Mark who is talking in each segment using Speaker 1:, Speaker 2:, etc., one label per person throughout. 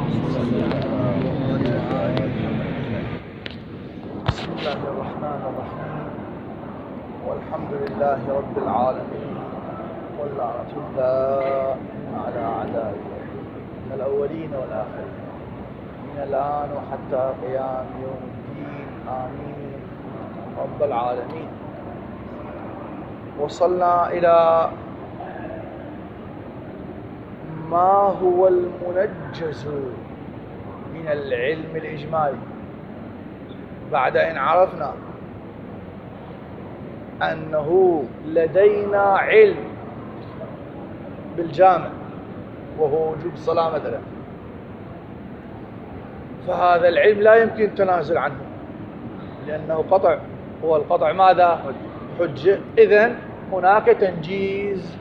Speaker 1: بسم الله الرحمن الرحيم، والحمد لله رب العالمين، واللعنة الله على أعدائه من الأولين والآخرين من الآن وحتى قيام يوم الدين، آمين رب العالمين. وصلنا إلى ما هو المنجز من العلم الإجمالي، بعد أن عرفنا أنه لدينا علم بالجامع وهو وجوب الصلاة مثلا، فهذا العلم لا يمكن التنازل عنه لأنه قطع، هو القطع ماذا؟ حجة. إذن هناك تنجيز،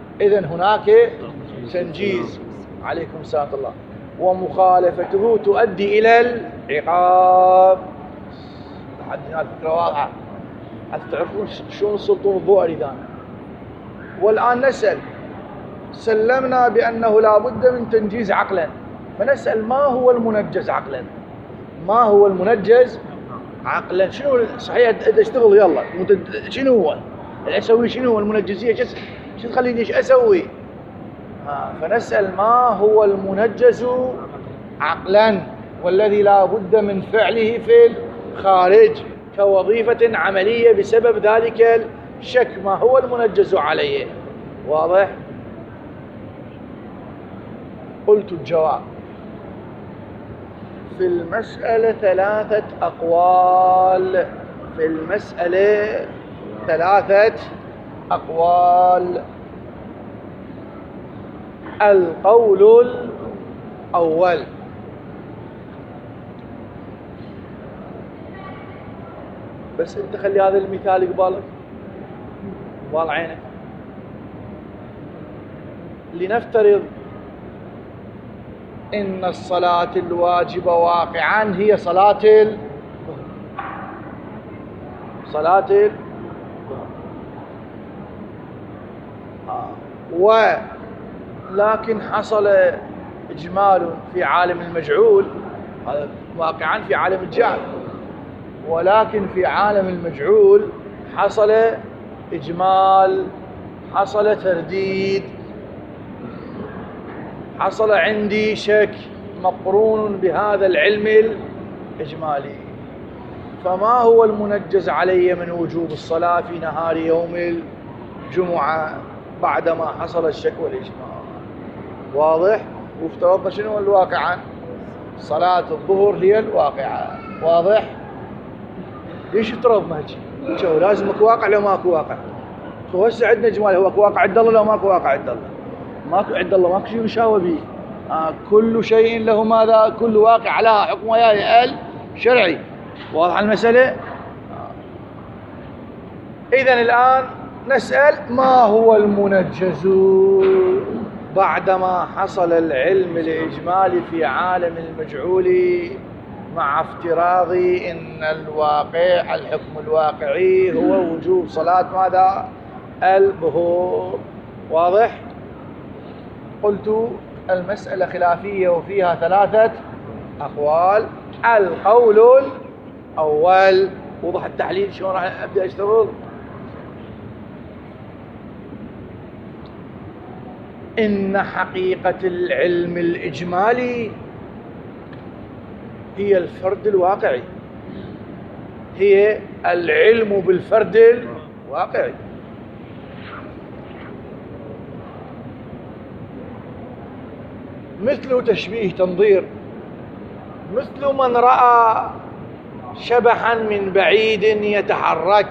Speaker 1: عليكم السلام الله، ومخالفته تؤدي إلى العقاب. لحد هنا الفكرة واضحة حتى تعرفون شلون السلطون الضوئري ذا. والآن نسأل، سلمنا بأنه لا بد من تنجيز عقلا، فنسأل ما هو المنجز عقلا؟ ما هو المنجز عقلا؟ شنو صحيح اشتغل يلا، شنو هو اسوي؟ شنو هو المنجزية؟ شو تخليني ايش اسوي؟ فنسأل ما هو المنجز عقلا والذي لا بد من فعله في الخارج كوظيفة عملية بسبب ذلك الشك، ما هو المنجز عليه؟ واضح؟ قلت الجواب في المسألة ثلاثة أقوال، في المسألة ثلاثة أقوال. القول الأول: بس انت خلي هذا المثال قبالك قبال عينك. لنفترض إن الصلاة الواجبة واقعا هي صلاة ولكن حصل إجمال في عالم المجعول، هذا واقعا في عالم الجهل، ولكن في عالم المجعول حصل إجمال، حصل ترديد، حصل عندي شك مقرون بهذا العلم الإجمالي. فما هو المنجز علي من وجوب الصلاة في نهار يوم الجمعة بعدما حصل الشك والإجمال؟ واضح؟ وافترضنا شنو الواقعة؟ صلاة الظهر هي الواقعة. واضح؟ ليش افترضنا هيك؟ شو لازم اكو واقع لو ماكو واقع؟ هو هسه عندنا اجمالي، هو اكو واقع عند الله لو ماكو واقع عند الله؟ ماكو عند الله، ماكو شيء يشاوى به. كل شيء له ماذا؟ كل واقع لها حكم وياه الشرعي. واضح المسألة؟ إذن الآن نسأل ما هو المنجز بعدما حصل العلم الإجمالي في عالم المجعول مع افتراض إن الواقع الحكم الواقعي هو وجوب صلاة ماذا؟ الظهور. واضح؟ قلت المسألة خلافية وفيها ثلاثة أقوال. القول الأول، وضح التحليل شلون راح أبدأ أشتغل. إن حقيقة العلم الإجمالي هي الفرد الواقعي، هي العلم بالفرد الواقعي. مثل تشبيه تنظير، مثل من رأى شبحا من بعيد يتحرك،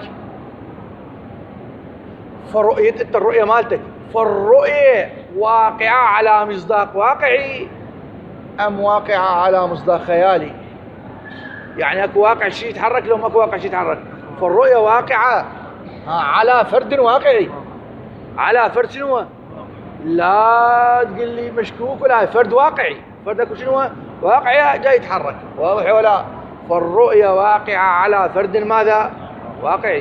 Speaker 1: فرؤية الرؤية مالتك، فالرؤية واقعة على مصداق واقعي أم واقعة على مصداق خيالي؟ يعني اكو واقع شيء يتحرك لو ماكو واقع شيء يتحرك، فالرؤية واقعة على فرد واقعي، على فرد شنو؟ لا تقول لي مشكوك، ولا فرد واقعي، فرد اكو شنو؟ واقعي جاي يتحرك. واضح ولا؟ فالرؤية واقعة على فرد ماذا؟ واقعي.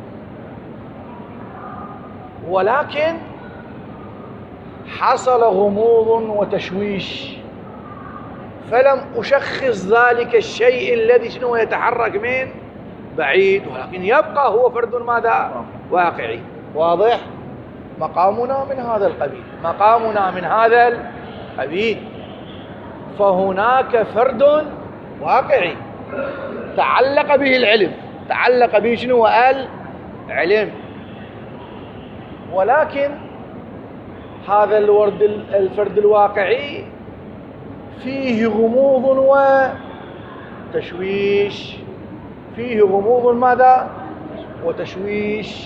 Speaker 1: ولكن حصل غموض وتشويش فلم أشخص ذلك الشيء الذي شنو يتحرك من بعيد، ولكن يبقى هو فرد ماذا؟ واقعي. واضح؟ مقامنا من هذا القبيل، مقامنا من هذا القبيل. فهناك فرد واقعي تعلق به العلم، تعلق به شنو؟ العلم. ولكن هذا الفرد الواقعي فيه غموض وتشويش، فيه غموض ماذا؟ وتشويش.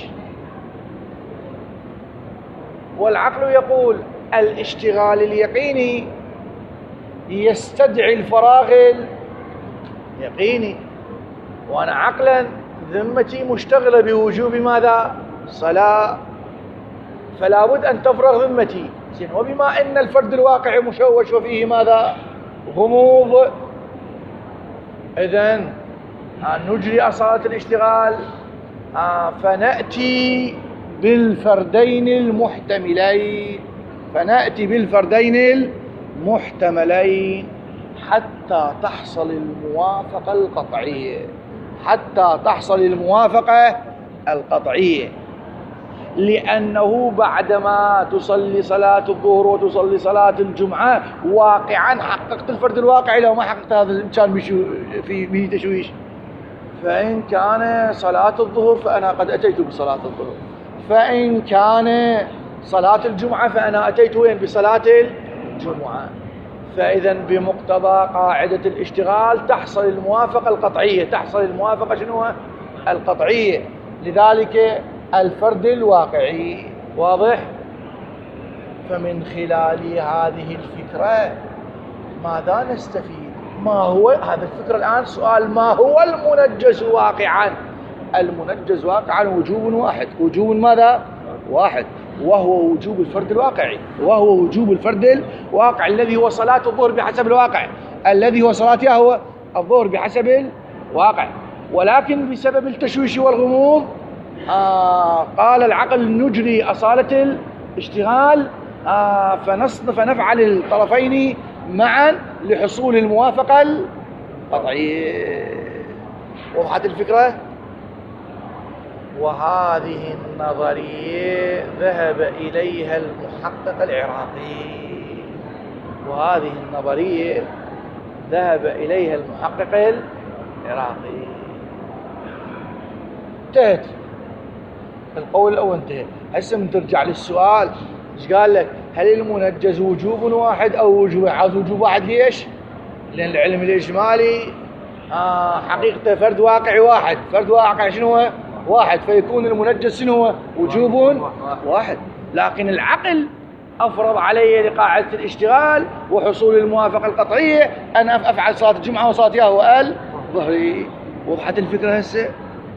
Speaker 1: والعقل يقول الاشتغال اليقيني يستدعي الفراغ اليقيني، وأنا عقلا ذمتي مشتغلة بوجوب ماذا؟ صلاة، فلا بد أن تفرغ ذمتي. وبما أن الفرد الواقع مشوش وفيه ماذا؟ غموض، إذن نجري أصالة الاشتغال، فنأتي بالفردين المحتملين، فنأتي بالفردين المحتملين حتى تحصل الموافقة القطعية، حتى تحصل الموافقة القطعية. لأنه بعدما تصلي صلاة الظهر وتصلي صلاة الجمعة واقعا حققت الفرد الواقعي، لو ما حققت هذا كان به تشويش. فإن كان صلاة الظهر فأنا قد أتيت بصلاة الظهر، فإن كان صلاة الجمعة فأنا أتيت وين؟ بصلاة الجمعة. فإذا بمقتضى قاعدة الاشتغال تحصل الموافقة القطعية، تحصل الموافقة شنو؟ القطعية، لذلك الفرد الواقعي. واضح؟ فمن خلال هذه الفكرة ماذا نستفيد؟ ما هو هذا الفكرة الآن؟ سؤال: ما هو المنجز واقعا؟ المنجز واقعا وجوب واحد، وجوب ماذا؟ واحد، وهو وجوب الفرد الواقعي، وهو وجوب الفرد الواقع الذي هو صلاة الظهر بحسب الواقع، الذي هو صلاتها هو الظهر بحسب الواقع. ولكن بسبب التشويش والغموض قال العقل نجري أصالة الاشتغال فنفعل الطرفين معا لحصول الموافقة القطعية. وضحت الفكرة؟ وهذه النظرية ذهب إليها المحقق العراقي، وهذه النظرية ذهب إليها المحقق العراقي. انتهت القول الأول، انتهى. هسه من ترجع للسؤال، ايش قال لك؟ هل المنجز وجوب واحد أو وجوب؟ عاوز وجوب واحد. ليش؟ لأن العلم الإجمالي حقيقة فرد واقعي واحد، فرد واقعي شنو هو؟ واحد، فيكون المنجز شنو هو؟ وجوب واحد. لكن العقل أفرض علي لقاعدة الاشتغال وحصول الموافقة القطعية أن أفعل صلاة الجمعة وصلاتها والظهر. وضحت الفكرة هسه؟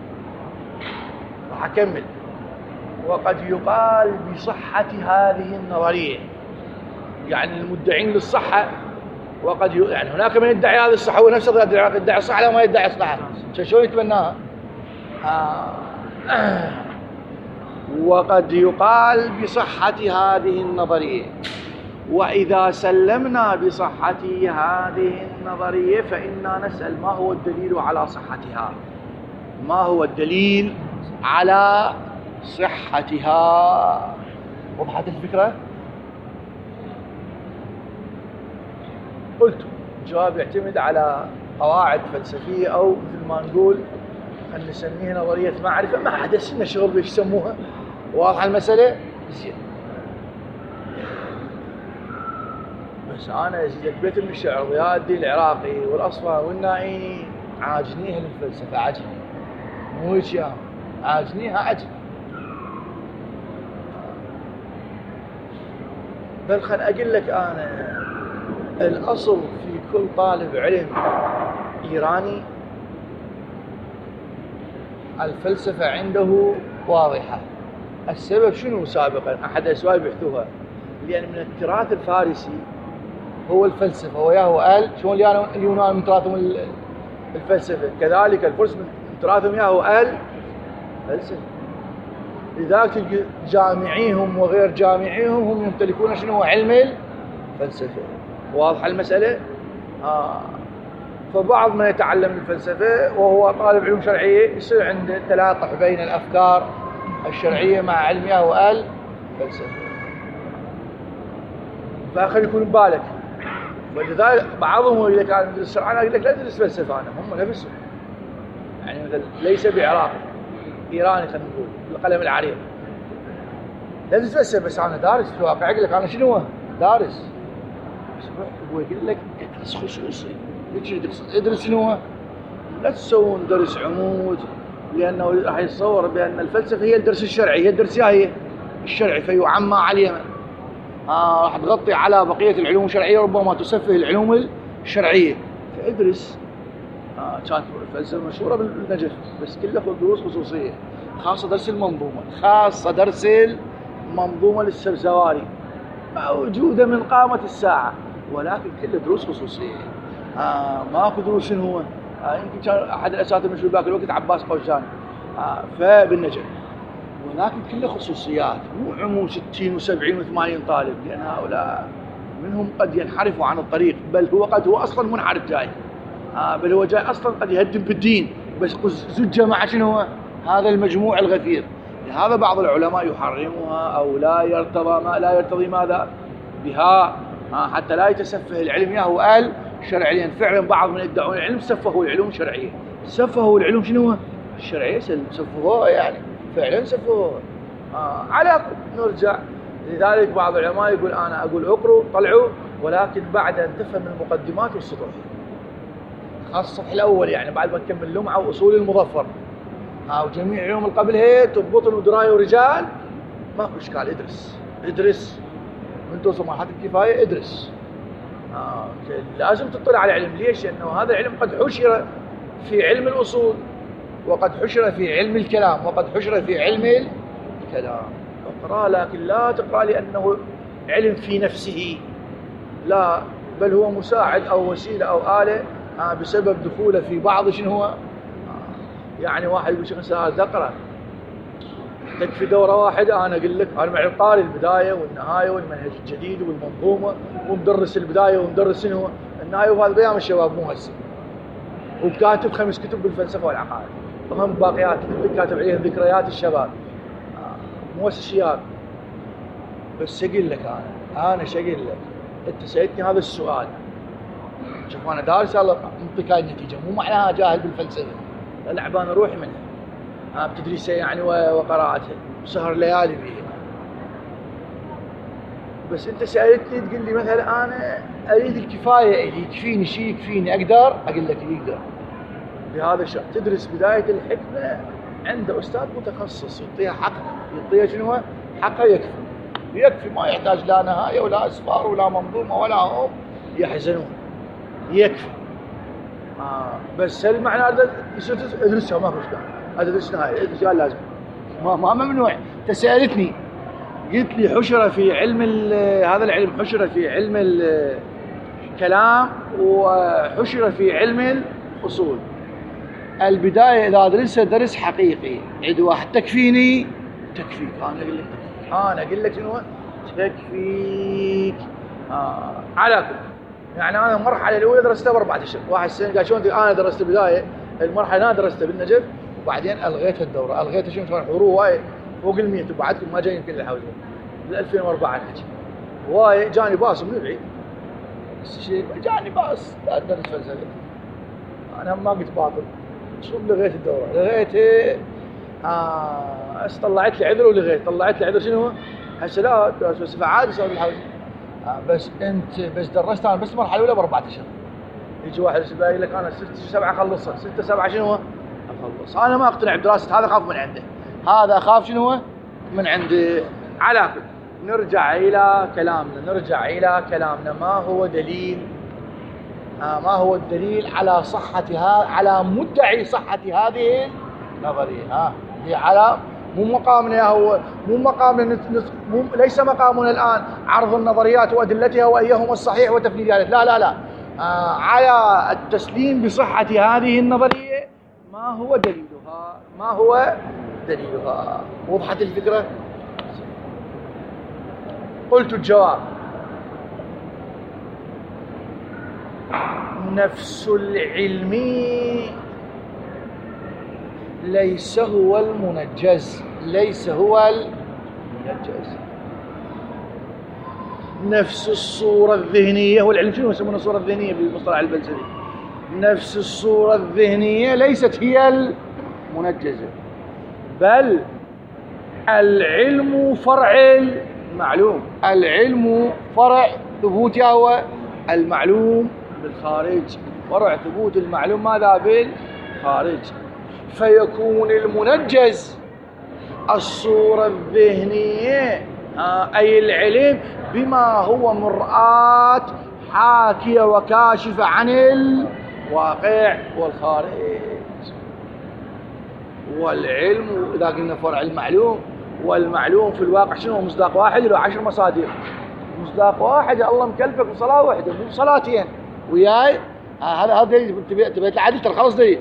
Speaker 1: راح أكمل. وقد يقال بصحة هذه النظرية، يعني المدعين للصحة، وقد يعني هناك من يدعي هذه الصحة، هو نفسه يدعي الصحة لو ما يدعي الصحة، شلون يتبناها؟ وقد يقال بصحة هذه النظرية. وإذا سلمنا بصحة هذه النظرية فإننا نسأل: ما هو الدليل على صحتها؟ ما هو الدليل على صحتها؟ وضحت الفكرة؟ قلت الجواب يعتمد على قواعد فلسفية، أو مثل ما نقول خلينا نسميها نظرية معرفة، ما حدث لنا شغل بيش يسموها. واضحة المسألة؟ زين. بس أنا يزيدك بيت من الشعر ضياء الدين العراقي والأصفهاني والنائيني عاجنيها للفلسفة، عجن، مو هيك يا عاجنيها عجن. بل خل أقول لك أنا الأصل في كل طالب علم إيراني الفلسفة عنده واضحة. السبب شنو سابقا؟ أحد الأسباب يحثوها، لأن من التراث الفارسي هو الفلسفة، وياهو شلون اليونان من تراثهم الفلسفة، كذلك الفرس من تراثهم ياهو الفلسفة. لذلك تلقى جامعيهم وغير جامعيهم هم يمتلكون شنو؟ علم الفلسفة. واضحة المسألة؟ فبعض من يتعلم الفلسفة وهو طالب علوم شرعية يصير عنده تلاقح بين الأفكار الشرعية مع علمها والفلسفة، فأخذ يكون ببالك. ولذلك بعضهم إذا كان يدرس شرع أنا أقول لك لا تدرس فلسفة، أنا هم نفسهم يعني مثلا ليس بعراقي إيراني خلينا نقول بالقلم العريض لا تدرس فلسفة، بس أنا دارس في الواقع. أقول لك أنا شنو دارس، هو يقول لك ادرس خصوصي. ادرس شنو؟ لا تسوون درس عمود، لأنه راح يتصور بأن الفلسفة هي الدرس الشرعي، هي الدرس هي الشرعي فيعمى عليها. راح تغطي على بقية العلوم الشرعية، ربما تسفه العلوم الشرعية. فادرس. كانت الفلسفة مشهورة بالنجف، بس كله دروس خصوصية، خاصة درس المنظومة، خاصة درس المنظومة للسبزواري موجودة من قامة الساعة، ولكن كله دروس خصوصية. ماكو دروس شنو هو. يمكن كان أحد الأساتذة المشهور ذاك الوقت عباس قوشاني فبالنجف، ولكن كله خصوصيات، مو عموم 60 و70 و80 طالب، لأن هؤلاء منهم قد ينحرفوا عن الطريق، بل هو قد هو أصلا منحرف جاي، بل هو جاي أصلا قد يهدم بالدين، بس زج مع شنو هو هذا المجموع الغفير. لهذا بعض العلماء يحرمها أو لا يرتضي ماذا بها، حتى لا يتسفه العلم ياهو شرعيا. فعلا بعض من يدعون العلم سفهوا العلوم الشرعية، سفهوا العلوم شنو الشرعية، سفهوها يعني فعلا سفهوها. على نرجع. لذلك بعض العلماء يقول أنا أقول اقروا طلعوا، ولكن بعد أن تفهم المقدمات والسطح، خاصة السطح الأول يعني بعد ما تكمل لمعة وأصول المظفر وجميع علوم القبل هي تضبطن ودراية ورجال، ماكو إشكال. ادرس من توصل مرحلة الكفاية ادرس. لازم تطلع على علم. ليش؟ لأنه هذا العلم قد حشر في علم الأصول، وقد حشر في علم الكلام، وقد حشر في علم الكلام. اقرأ، لكن لا تقرأ لأنه علم في نفسه، لا، بل هو مساعد أو وسيلة أو آلة بسبب دخوله في بعض شنو هو. يعني واحد يقول شيخ سأل اقرأ، تكفي دورة واحدة. أنا أقول لك أنا معي قارئ البداية والنهاية والمنهج الجديد والمنظومة، ومدرس البداية ومدرس شنو النهاية، وهذا بيام الشباب مو هسه، وكاتب 5 كتب بالفلسفة والعقائد، وهم باقيات كاتب عليها ذكريات الشباب، مؤسسيات. بس أقول لك أنا شو أقول لك، أنت سألتني هذا السؤال، شوف أنا دارس الله منطق هاي النتيجة، مو معناها جاهل بالفلسفة، لعبان روحي منها بتدريسها يعني وقراءتها وسهر ليالي بيها. بس أنت سألتني تقول لي مثلا أنا أريد الكفاية إلي، يكفيني شيء، يكفيني أقدر، أقول لك يقدر بهذا الشيء. تدرس بداية الحكمة عند أستاذ متخصص يعطيها حقها، يعطيها شنو حقها، يكفي، ما يحتاج لا نهاية ولا أسفار ولا منظومة ولا هم يحزنون، يكفي. بس هل معنى هذا ادرسها ما فيش هذا ادرس نهاية، ادرس لازم، ما ممنوع. تسألتني قلت لي حشر في علم هذا العلم، حشر في علم الكلام وحشر في علم الأصول. البداية إذا أدرسها درس حقيقي عند واحد تكفيني، تكفيك. أنا أقول لك شنو تكفيك. على كل يعني أنا المرحلة الأولى درستها ب4 أشهر. واحد سنة قال شلون أنا درست البداية، المرحلة أنا درستها بالنجف، وبعدين ألغيت الدورة، ألغيتها شنو كان حضور وايد فوق ال100، وبعدكم ما جاي يمكن الحوزة بال 2004 الحكي، وايد جاني باص من بعيد، بس شيء جاني باص لا أدرس فلسفة. أنا ما قلت باطل، شو لغيت الدورة، لغيتها. طلعت لي عذر ولغيت، طلعت لي عذر شنو هسه لا درس فلسفة عادي صار بالحوزة. بس انت بس درست انا بس المرحله الاولى ب4 اشهر. يجي واحد يقول لك انا 6-7 خلصها، 6-7 شنو اخلص. انا ما اقتنع بدراسه هذا، اخاف من عنده، هذا اخاف شنو من عندي. على كل نرجع الى كلامنا، ما هو دليل ما هو الدليل على صحه على مدعي صحه هذه النظريه. هي على مو مقامنا، هو مو مقامنا، ليس مقامنا الآن عرض النظريات وأدلتها وأيهما الصحيح وتفنيد ذلك، لا على التسليم بصحة هذه النظرية. ما هو دليلها؟ وضحت الفكرة؟ قلت الجواب نفس العلم ليس هو المنجز، ليس هو المنجز. نفس الصورة الذهنية، والعلم شنو يسمونه الصورة الذهنية بالمصطلح الفلسفي؟ نفس الصورة الذهنية ليست هي المنجزة، بل العلم فرع المعلوم. العلم فرع ثبوت هو المعلوم بالخارج، فرع ثبوت المعلوم ماذا؟ بالخارج. فيكون المنجز الصورة الذهنية أي العلم بما هو مرآة حاكية وكاشفة عن الواقع والخارج. والعلم إذا قلنا فرع المعلوم، والمعلوم في الواقع شنو؟ مصداق واحد له 10 مصادر. مصداق واحد الله مكلفك بصلاة واحدة مو بصلاتين وياي. هذا تبي العدل ترى خلص دي.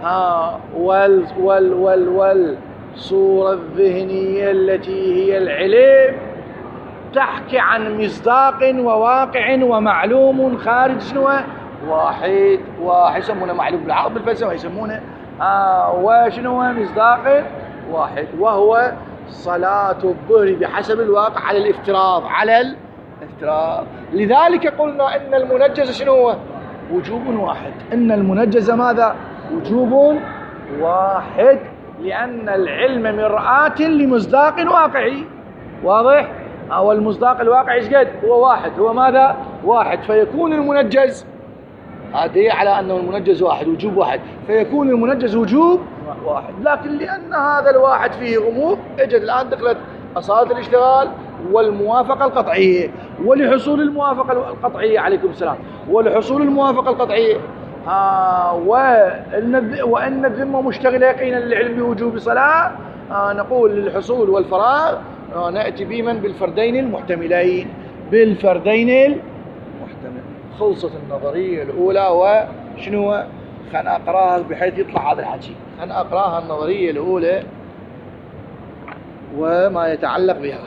Speaker 1: والصورة الذهنية التي هي العلم تحكي عن مصداق وواقع ومعلوم خارج شنو؟ واحد يسمونه معلوم بالعرب بالفلسفة يسمونه وشنو مصداق واحد، وهو صلاة الظهر بحسب الواقع على الافتراض، على الافتراض. لذلك قلنا ان المنجز شنو هو؟ وجوب واحد. ان المنجز ماذا؟ وجوب واحد، لأن العلم مرآة لمصداق واقعي. واضح؟ والمصداق الواقعي ايش قد؟ هو واحد. هو ماذا؟ واحد. فيكون المنجز هذه على أنه المنجز واحد، وجوب واحد، فيكون المنجز وجوب واحد. لكن لأن هذا الواحد فيه غموض اجت الآن دخلت أصالة الاشتغال والموافقة القطعية. ولحصول الموافقة القطعية عليكم السلام، ولحصول الموافقة القطعية وأن الذمة مشتغلة يقينا للعلم بوجوب صلاة، نقول للحصول والفراغ نأتي بمن؟ بالفردين المحتملين، بالفردين المحتمل. خلصت النظرية الأولى. وشنو؟ خلنا أقراها بحيث يطلع هذا الحكي. خلنا أقراها النظرية الأولى وما يتعلق بها.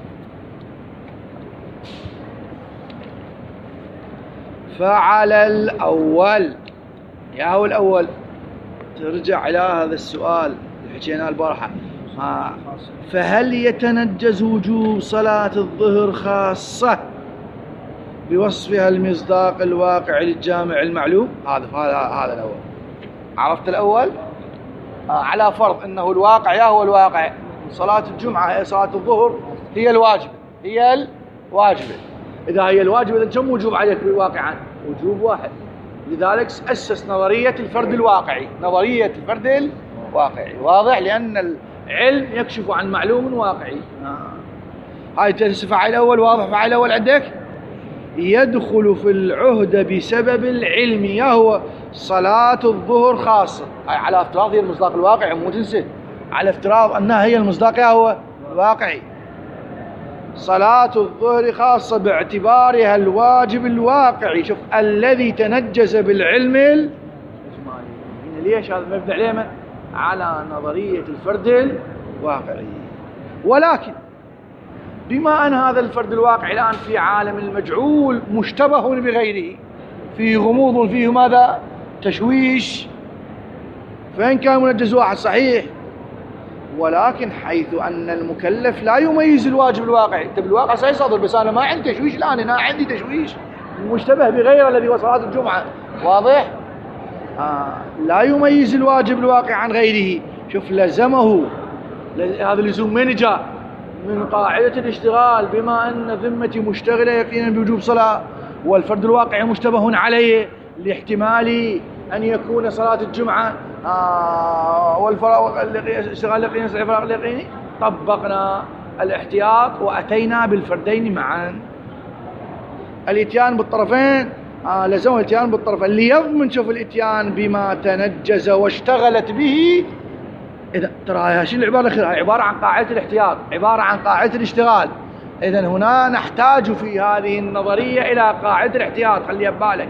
Speaker 1: فعلى الأول، يا هو الأول ترجع إلى هذا السؤال اللي حكيناه البارحة. فهل يتنجز وجوب صلاة الظهر خاصة بوصفها المصداق الواقع للجامع المعلوم؟ هذا الأول. عرفت الأول؟ على فرض أنه الواقع يا هو الواقع صلاة الجمعة هي صلاة الظهر هي الواجب، هي الواجبة. إذا هي الواجبة إذا كم وجوب عليك واقعا؟ وجوب واحد. لذلك أسس نظرية الفرد الواقعي، نظرية الفرد الواقعي. واضح؟ لأن العلم يكشف عن معلوم واقعي. هاي فعل الأول. واضح؟ فعل الأول عندك يدخل في العهد بسبب العلم يهو صلاة الظهر خاصة. هاي على افتراض هي المصداق الواقعي، مو تنسى، على افتراض أنها هي المصداق يهو الواقعي. صلاة الظهر خاصة باعتبارها الواجب الواقعي. شوف الذي تنجز بالعلم الإجمالي. ليش هذا مبني عليه؟ على نظرية الفرد الواقعي. ولكن بما أن هذا الفرد الواقعي الآن في عالم المجعول مشتبه بغيره، فيه غموض، فيه ماذا؟ تشويش. فإن كان منجز واحد صحيح، ولكن حيث أن المكلف لا يميز الواجب الواقعي. أنت بالواقع صحيح صادر، بس أنا ما عندي تشويش الآن، أنا عندي تشويش مشتبه بغيره الذي هو صلاة الجمعة. واضح؟ لا يميز الواجب الواقع عن غيره. شوف لزمه هذا اللزوم من جاء؟ من قاعدة الاشتغال بما أن ذمتي مشتغلة يقينا بوجوب صلاة، والفرد الواقعي مشتبه عليه لاحتمال أن يكون صلاة الجمعة والاشتغال يقينا الفراغ اليقيني. طبقنا الاحتياط وأتينا بالفردين معا. الاتيان بالطرفين لزم الاتيان بالطرفين ليضمن. شوف الاتيان بما تنجز واشتغلت به. إذا ترى شنو العبارة الأخيرة؟ عبارة عن قاعدة الاحتياط، عبارة عن قاعدة الاشتغال. إذا هنا نحتاج في هذه النظرية إلى قاعدة الاحتياط، خليها ببالك.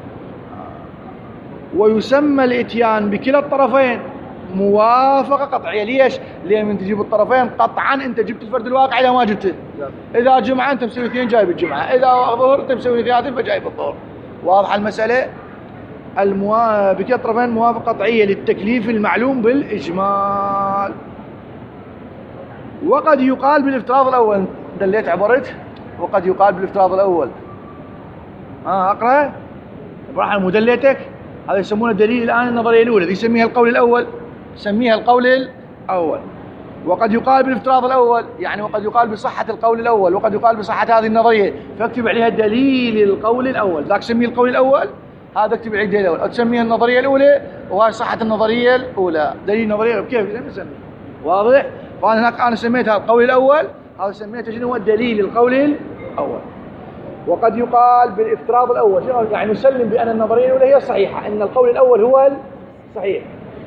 Speaker 1: ويسمى الاتيان بكلا الطرفين موافقة قطعية. ليش؟ لأن من تجيب الطرفين قطعا أنت جبت الفرد الواقع إذا ما جبته. إذا جمعة أنت مسوي 2 جايب الجمعة، إذا ظهر أنت مسوي 3 فجايب الظهر. واضحة المسألة؟ بكلا الطرفين موافقة قطعية للتكليف المعلوم بالإجمال. وقد يقال بالافتراض الأول، دليت عبرت، وقد يقال بالافتراض الأول. أقرأ براحة مدليتك، هذا يسمونه دليل الآن النظرية الأولى، دي يسميها القول الأول، سميها القول الأول. وقد يقال بالافتراض الأول، يعني وقد يقال بصحة القول الأول، وقد يقال بصحة هذه النظرية، فاكتب عليها دليل القول الأول، ذاك سميه القول الأول، هذا اكتب عليه الدليل الأول، أو تسميها النظرية الأولى، وهي صحة النظرية الأولى، دليل النظرية كيف نسميه؟ واضح؟ فأنا هناك أنا سميتها القول الأول، هذا سميته شنو هو دليل القول الأول. وقد يقال بالافتراض الأول، يعني نسلم بأن النظرية الأولى هي الصحيحة، أن القول الأول هو الصحيح.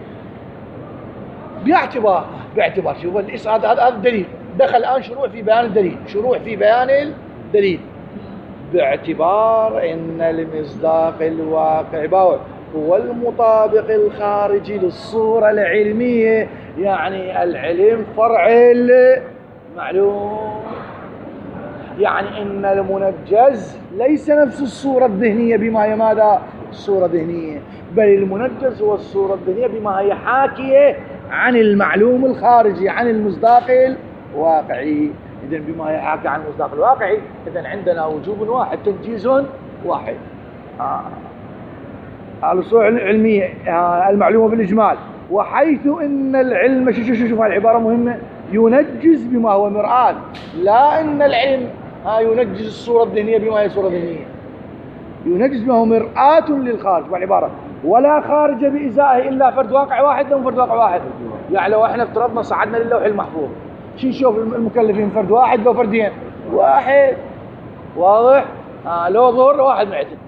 Speaker 1: باعتبار شوف هذا الدليل، دخل الآن شروع في بيان الدليل، شروع في بيان الدليل. باعتبار أن المصداق الواقع هو المطابق الخارجي للصورة العلمية، يعني العلم فرع المعلوم، يعني إن المنجز ليس نفس الصورة الذهنية بما هي ماذا؟ الصورة الذهنية، بل المنجز هو الصورة الذهنية بما هي حاكية عن المعلوم الخارجي، عن المصداق الواقعي. إذن بما هي حاكية عن المصداق الواقعي، إذن عندنا وجوب واحد، تنجيز واحد. الأصول العلمية المعلومة بالإجمال، وحيث إن العلم شوف العبارة مهمة، ينجز بما هو مرآة، لا إن العلم ينجز الصورة الذهنية بما هي صورة ذهنية، ينجز بما هو مرآة للخارج، والعبارة ولا خارج بإزائه إلا فرد واقع واحد، لهم فرد واقع واحد. يعني لو احنا افترضنا صعدنا للوح المحفوظ، شو نشوف المكلفين؟ فرد واحد لو فردين؟ واحد. واضح؟ لو ظهر واحد معتد.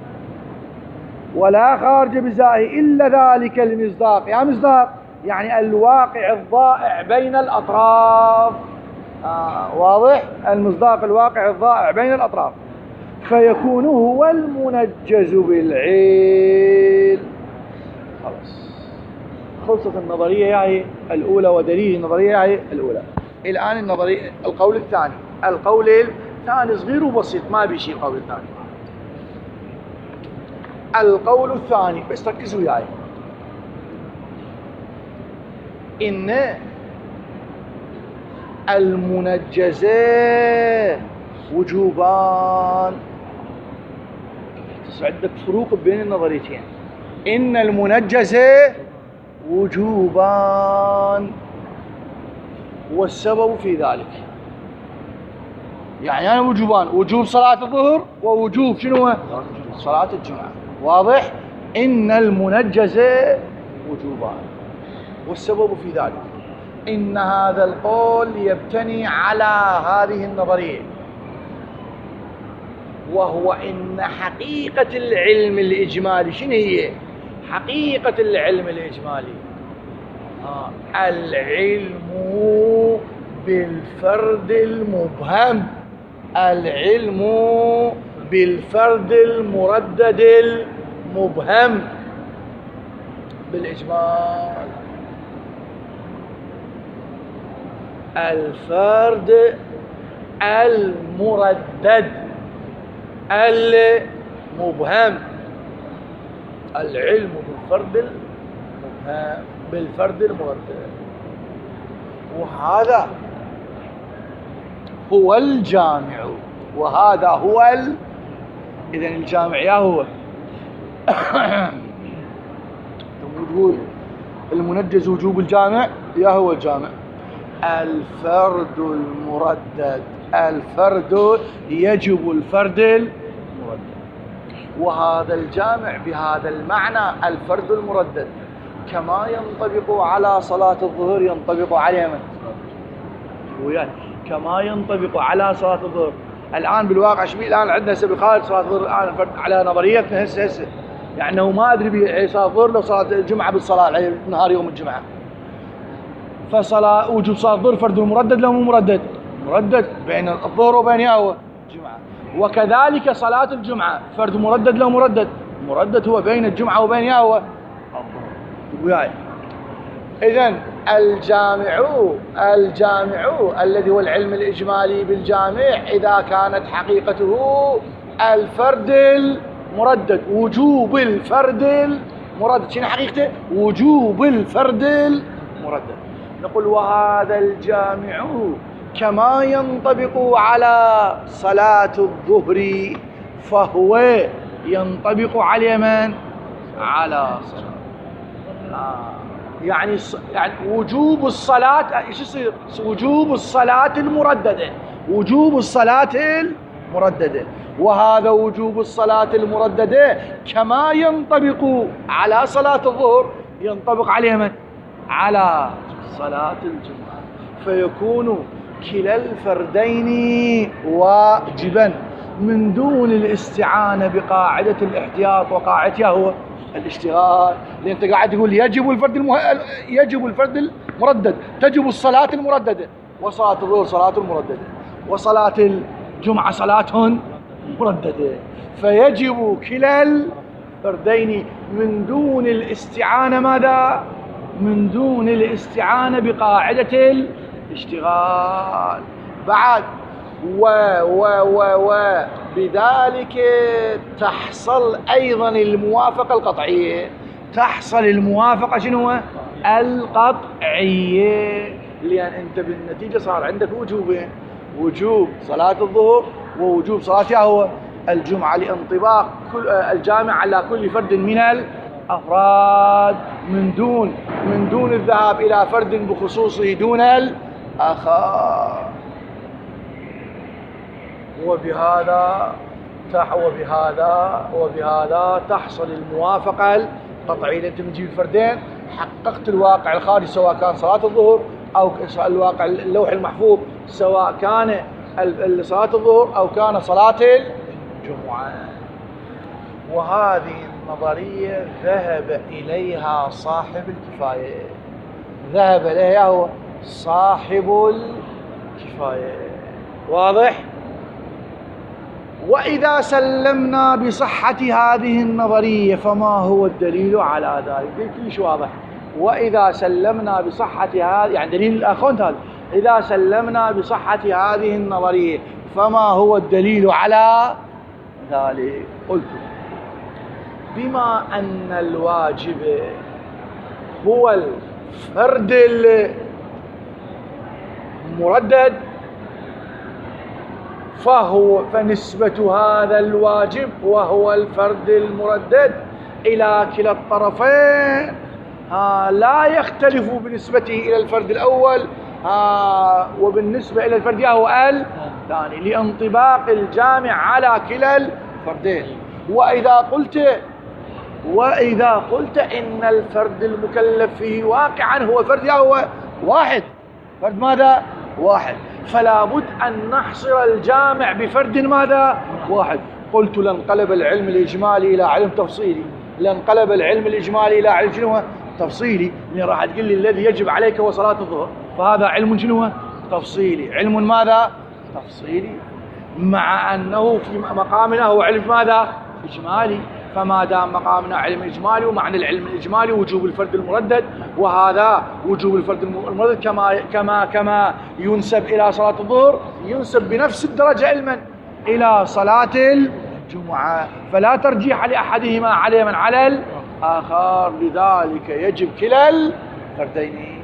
Speaker 1: ولا خارج بإزائه إلا ذلك المصداق، يا مصداق يعني الواقع الضائع بين الأطراف. واضح؟ المصداق الواقع الضائع بين الأطراف، فيكون هو المنجز بالعلم. خلصت النظرية هي الأولى ودليل النظرية هي الأولى. الآن النظرية القول الثاني، القول الثاني صغير وبسيط ما بيشي. القول الثاني، القول الثاني بس ركزوا وياي، إن المنجزة وجوبان. عندك فروق بين النظريتين. إن المنجزة وجوبان، والسبب في ذلك يعني وجوبان، وجوب صلاة الظهر ووجوب شنو؟ صلاة الجمعة. واضح؟ إن المنجزة وجوبان، والسبب في ذلك إن هذا القول يبتني على هذه النظرية، وهو إن حقيقة العلم الإجمالي شنو هي؟ حقيقة العلم الإجمالي العلم بالفرد المبهم، العلم بالفرد المردد المبهم بالإجمال. الفرد المردد المبهم، العلم بالفرد المبهم بالفرد المردد، وهذا هو الجامع، وهذا هو إذن الجامع يا هو تقول المنجز وجوب الجامع يا هو الجامع. الفرد المردد، الفرد يجب الفرد المردد، وهذا الجامع بهذا المعنى الفرد المردد كما ينطبق على صلاة الظهر ينطبق على من؟ وياك كما ينطبق على صلاة الظهر. الآن بالواقع شبيه الآن عندنا سبيل خارج صلاة الظهر الآن فرد على نظريتنا هسه يعني أنه ما أدري بصلاة الظهر لو صلاة الجمعة بالصلاة نهار يوم الجمعة، فصلاة وجوب صلاة الظهر فرد المردد لو مو مردد؟ مردد بين الظهر وبين ياهو الجمعة. وكذلك صلاة الجمعة فرد مردد لو مردد؟ مردد هو بين الجمعة وبين ياهو وياي. إذن الجامع الذي هو العلم الإجمالي بالجامع إذا كانت حقيقته الفرد مردد، وجوب الفرد المردد. شنو حقيقته؟ وجوب الفرد المردد. نقول وهذا الجامع كما ينطبق على صلاة الظهر فهو ينطبق على من؟ على صلاة. يعني وجوب الصلاة ايش يصير؟ وجوب الصلاة المرددة، وجوب الصلاة المرددة. وهذا وجوب الصلاة المرددة كما ينطبق على صلاة الظهر ينطبق عليه من؟ على صلاة الجمعة. فيكون كلا الفردين واجبا من دون الاستعانة بقاعدة الاحتياط، وقاعدتها هو الاشتغال. لأن أنت قاعد تقول يجب الفرد المردد، تجب الصلاة المرددة، وصلاة الظهر صلاة المرددة، وصلاة الجمعة صلاة مرددة. فيجب كلا الفردين من دون الاستعانة ماذا؟ من دون الاستعانة بقاعدة الاشتغال. بعد بذلك تحصل أيضا الموافقة القطعية. تحصل الموافقة شنو؟ القطعية. لأن أنت بالنتيجة صار عندك وجوبين، وجوب صلاة الظهر ووجوب صلاتها هو الجمعة، لانطباق الجامع على كل فرد من الأفراد من دون الذهاب إلى فرد بخصوصه دون الآخر. وبهذا تحصل الموافقة القطعية. أنت بتجيب الفردين حققت الواقع الخارجي، سواء كان صلاة الظهر أو الواقع اللوح المحفوظ، سواء كان صلاة الظهر أو كان صلاة الجمعة. وهذه النظرية ذهب إليها صاحب الكفاية، ذهب إليها هو صاحب الكفاية. واضح؟ وإذا سلمنا بصحة هذه النظرية فما هو الدليل على ذلك؟ كلش واضح. وإذا سلمنا بصحة هذه، يعني دليل الأخوان هذا، إذا سلمنا بصحة هذه النظرية فما هو الدليل على ذلك؟ قلت بما أن الواجب هو الفرد المردد فنسبة هذا الواجب وهو الفرد المردد إلى كلا الطرفين لا يختلف بنسبته إلى الفرد الأول وبالنسبة إلى الفرد هو الثاني، لانطباق الجامع على كلا الفردين. وإذا قلت إن الفرد المكلف فيه واقعا هو فرد هو واحد، فرد ماذا؟ واحد، فلا بد أن نحصر الجامع بفرد ماذا؟ واحد. قلت لانقلب العلم الإجمالي إلى علم تفصيلي، لانقلب العلم الإجمالي إلى علم شنو؟ تفصيلي. يعني راح تقول لي الذي يجب عليك هو صلاة الظهر، فهذا علم شنو؟ تفصيلي. علم ماذا؟ تفصيلي، مع أنه في مقامنا هو علم ماذا؟ إجمالي. فما دام مقامنا علم إجمالي، ومعنى العلم الإجمالي وجوب الفرد المردد، وهذا وجوب الفرد المردد كما ينسب إلى صلاة الظهر ينسب بنفس الدرجة علما إلى صلاة الجمعة، فلا ترجيح لأحدهما على من على الآخر. لذلك يجب كلا الفردين.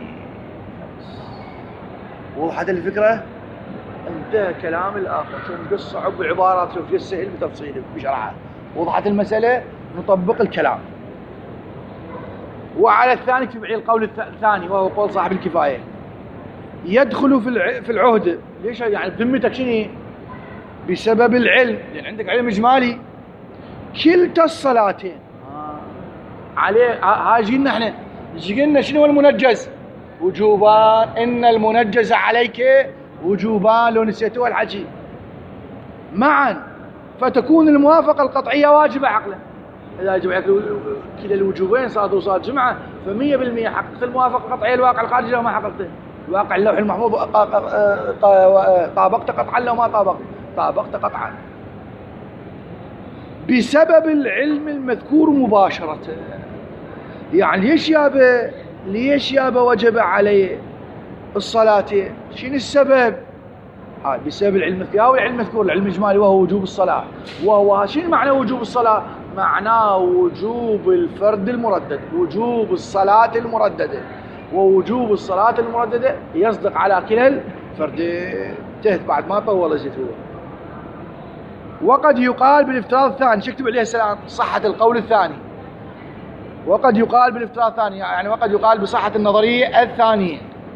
Speaker 1: وضحت الفكرة؟ انتهى كلام الآخر. شوف قصة عب عبارات، شوف يسهل بتفصيله بشرحه. وضحت المسألة؟ نطبق الكلام. وعلى الثاني تبعي القول الثاني وهو قول صاحب الكفاية، يدخل في العهد. ليش؟ يعني بذمتك شنو؟ بسبب العلم، لأن عندك علم إجمالي كلتا الصلاتين عليه. هاجينا احنا قلنا شنو المنجز؟ وجوبان. إن المنجز عليك وجوبان، لو نسيتوا الحكي معا، فتكون الموافقة القطعية واجبة عقلا. إذا يجب عليك كلا الوجوبين صلاة وصلاة جمعة، ف100% حققت الموافقة القطعية. الواقع الخارجي لو ما حققته، الواقع اللوح المحفوظ طابقت قطعا، لو ما طابقت قطعا بسبب العلم المذكور مباشرة. يعني ليش يابا وجب عليه الصلاتين؟ شنو السبب؟ بسبب العلم المذكور. العلم المذكور العلم الإجمالي وهو وجوب الصلاة. وهو شنو معنى وجوب الصلاة؟ معناه وجوب الفرد المردد، وجوب الصلاة المرددة، ووجوب الصلاة المرددة يصدق على كلا الفردين. انتهت بعد ما طول زيت هو. وقد يقال بالافتراض الثاني، شكتب عليه السلام صحة القول الثاني. وقد يقال بالافتراض الثاني يعني وقد يقال بصحة النظرية الثانية،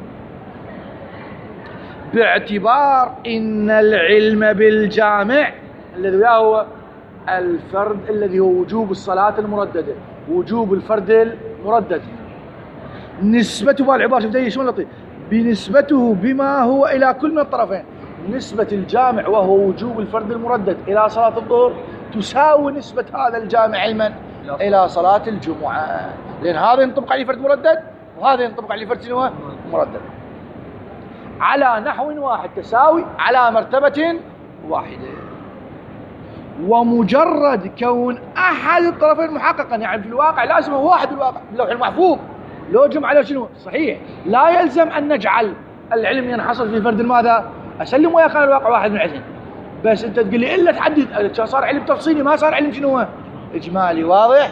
Speaker 1: باعتبار إن العلم بالجامع الذي هو الفرد الذي هو وجوب الصلاة المرددة، وجوب الفرد المردد، نسبته بالعبارة شوف شلون لطيف، بنسبته بما هو إلى كل من الطرفين. نسبة الجامع وهو وجوب الفرد المردد إلى صلاة الظهر تساوي نسبة هذا الجامع علما إلى صلاة الجمعة، لأن هذا ينطبق عليه فرد مردد وهذا ينطبق عليه فرد شنو مردد على نحو واحد، تساوي على مرتبة واحدة. ومجرد كون أحد الطرفين محققا، يعني في الواقع لازم هو واحد بالواقع باللوح المحفوظ، لو جمع له شنو صحيح، لا يلزم أن نجعل العلم ينحصر في فرد ماذا أسلم ويا كان الواقع واحد من عشرين. بس أنت تقول لي إلا تحدد صار علم تفصيلي ما صار علم شنو إجمالي. واضح؟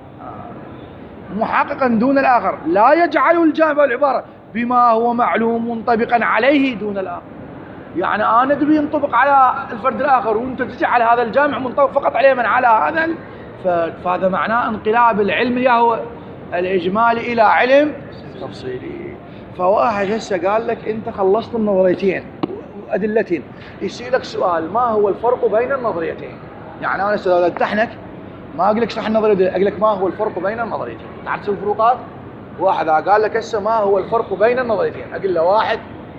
Speaker 1: محققا دون الآخر لا يجعل الجامع العبارة بما هو معلوم منطبقا عليه دون الآخر. يعني أنا أدري ينطبق على الفرد الآخر وأنت تجعل هذا الجامع منطبق فقط عليه من على هذا الفرد، فهذا معناه انقلاب العلم اللي هو الإجمالي إلى علم تفصيلي. فواحد هسه قال لك أنت خلصت النظريتين وأدلتين، يسألك سؤال ما هو الفرق بين النظريتين؟ يعني أنا لو امتحنك ما أقول لك اشرح النظرية، أقول لك ما هو الفرق بين النظريتين. تعرف الفروقات؟ واحد قال لك هسه ما هو الفرق بين النظريتين، أقول له واحد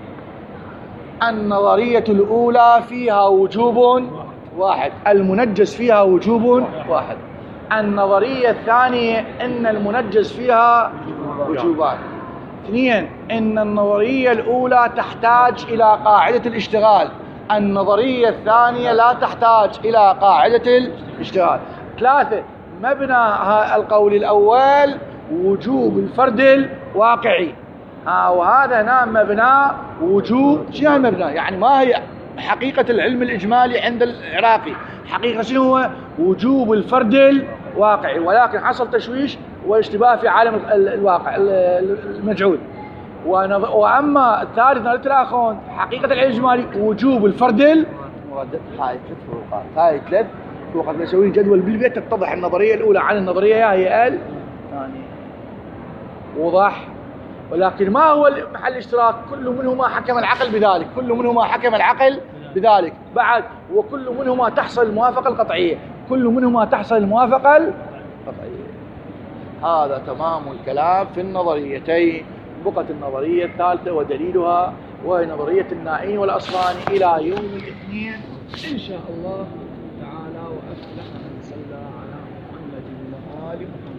Speaker 1: النظرية الأولى فيها وجوب واحد، المنجز فيها وجوب واحد. النظرية الثانية إن المنجز فيها وجوبان. اثنين إن النظرية الأولى تحتاج إلى قاعدة الاشتغال، النظرية الثانية لا تحتاج إلى قاعدة الاشتغال. ثلاثة مبنى القول الأول وجوب الفرد الواقعي، وهذا هنا مبنى وجوب شنو المبنى؟ يعني ما هي حقيقة العلم الإجمالي عند العراقي؟ حقيقة شنو هو؟ وجوب الفرد الواقعي، ولكن حصل تشويش واشتباه في عالم الواقع المجعول. وأما الثالث نظرية الآخرون حقيقة العلم الإجمالي وجوب الفرد المردد. هاي ثلاث فروقات، هاي ثلاث فروقات. نسوي جدول بالبيت تتضح النظرية الأولى عن النظرية هي الثانية. وضح؟ ولكن ما هو محل الاشتراك؟ كل منهما حكم العقل بذلك، كل منهما حكم العقل بذلك بعد، وكل منهما تحصل الموافقة القطعية، كل منهما تحصل الموافقة القطعية. هذا تمام الكلام في النظريتين. بقت النظرية الثالثة ودليلها وهي نظرية النائين والأصفهاني إلى يوم الاثنين إن شاء الله تعالى. وأفلح من صلى على محمد وآل محمد.